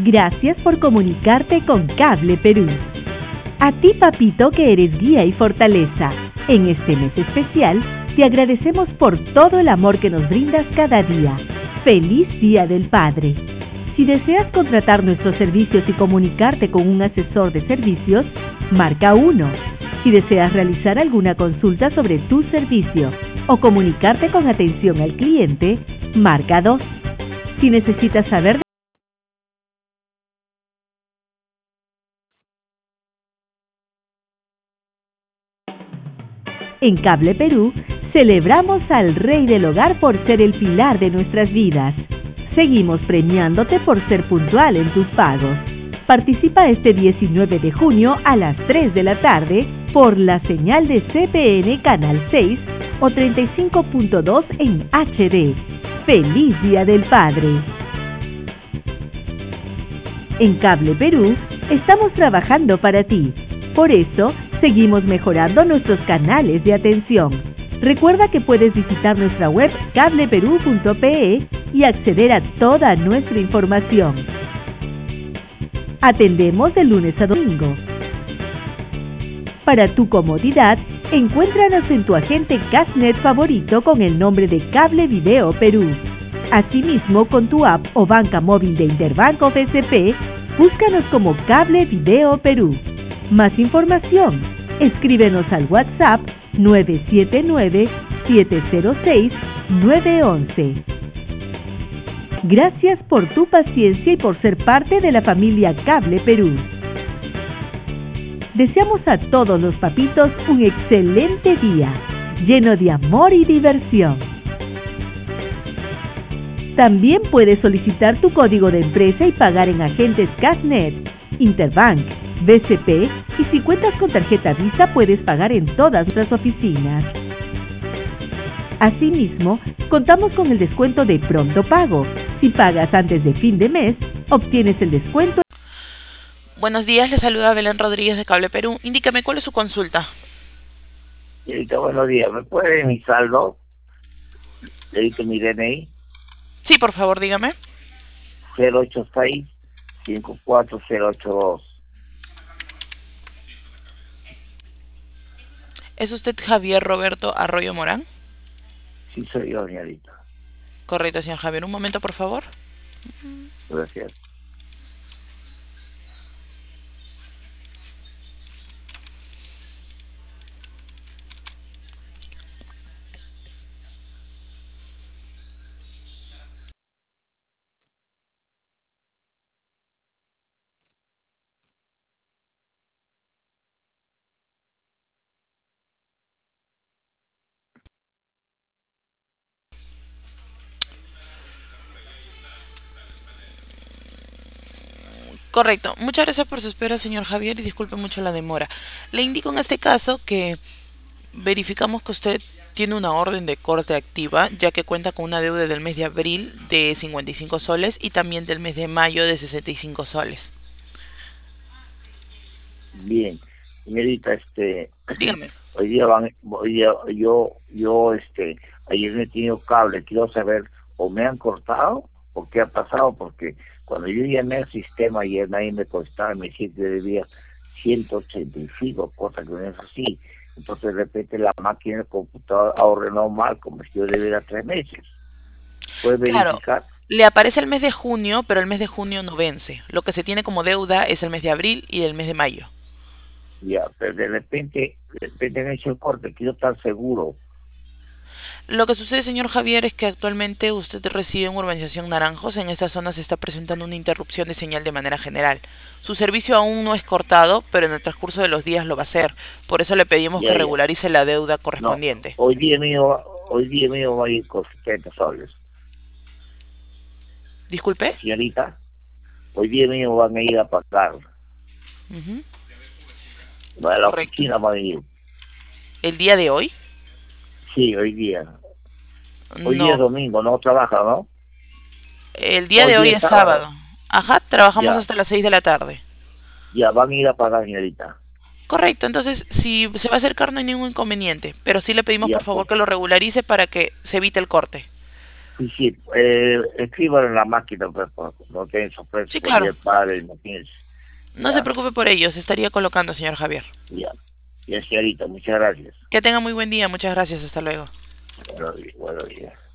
Gracias por comunicarte con Cable Perú. A ti, papito, que eres guía y fortaleza. En este mes especial, te agradecemos por todo el amor que nos brindas cada día. ¡Feliz Día del Padre! Si deseas contratar nuestros servicios y comunicarte con un asesor de servicios, marca 1. Si deseas realizar alguna consulta sobre tu servicio o comunicarte con atención al cliente, marca 2. Si necesitas saber En Cable Perú, celebramos al Rey del Hogar por ser el pilar de nuestras vidas. Seguimos premiándote por ser puntual en tus pagos. Participa este 19 de junio a las 3 de la tarde por la señal de CPN Canal 6 o 35.2 en HD. ¡Feliz Día del Padre! En Cable Perú, estamos trabajando para ti. Por eso, seguimos mejorando nuestros canales de atención. Recuerda que puedes visitar nuestra web cableperú.pe y acceder a toda nuestra información. Atendemos de lunes a domingo. Para tu comodidad, encuéntranos en tu agente Cashnet favorito con el nombre de Cable Video Perú. Asimismo, con tu app o banca móvil de Interbank o BCP, búscanos como Cable Video Perú. Más información, escríbenos al WhatsApp 979-706-911. Gracias por tu paciencia y por ser parte de la familia Cable Perú. Deseamos a todos los papitos un excelente día, lleno de amor y diversión. También puedes solicitar tu código de empresa y pagar en agentes Cashnet, Interbank, BCP, y si cuentas con tarjeta Visa puedes pagar en todas nuestras oficinas. Asimismo, contamos con el descuento de Pronto Pago. Si pagas antes de fin de mes, obtienes el descuento. Buenos días, le saluda Belén Rodríguez de Cable Perú. Indícame cuál es su consulta. Señorita, buenos días. ¿Me puede ver mi saldo? Le digo mi DNI. Sí, por favor, dígame. 086-54082. ¿Es usted Javier Roberto Arroyo Morán? Sí, soy yo, señorita. Correcto, señor Javier. Un momento, por favor. Gracias. Correcto. Muchas gracias por su espera, señor Javier, y disculpe mucho la demora. Le indico en este caso que verificamos que usted tiene una orden de corte activa, ya que cuenta con una deuda del mes de abril de 55 soles y también del mes de mayo de 65 soles. Bien. Señorita, Dígame. ayer no he tenido cable. Quiero saber, o me han cortado, o qué ha pasado, porque cuando yo llamé al sistema ayer nadie me contestaba, me decía que debía 185, cosa que no es así. Entonces de repente la máquina del computador ha ordenado mal, como si yo debiera 3 meses. ¿Puede Claro, verificar? le aparece el mes de junio, pero el mes de junio no vence. Lo que se tiene como deuda es el mes de abril y el mes de mayo. Ya, pero de repente han hecho el corte, quiero estar seguro. Lo que sucede, señor Javier, es que actualmente usted reside en Urbanización Naranjos. En esta zona se está presentando una interrupción de señal de manera general. Su servicio aún no es cortado, pero en el transcurso de los días lo va a ser. Por eso le pedimos que Ya. regularice la deuda No, correspondiente. hoy día mío va a ir con 70 soles. Disculpe. Señorita, hoy día mío van a ir a pagar. Ujú. A la Correcto. oficina van a ir. ¿El día de hoy? Sí, hoy día. Hoy día es No. domingo, no trabaja, ¿no? El día Hoy de hoy día es es sábado. Ajá, trabajamos Ya, hasta las 6 de la tarde. ya, van a ir a pagar, señorita. Correcto, entonces si se va a acercar no hay ningún inconveniente, pero sí le pedimos Ya, por favor que lo regularice para que se evite el corte. Sí, sí, escríbalo en la máquina, pues, no tienen sorpresa. Sí, claro. El padre, no tienes. No se Ya, preocupe por ello, se estaría colocando, señor Javier. ya. Ya, señorita, muchas gracias. Que tenga muy buen día, muchas gracias, hasta luego. Buenos días.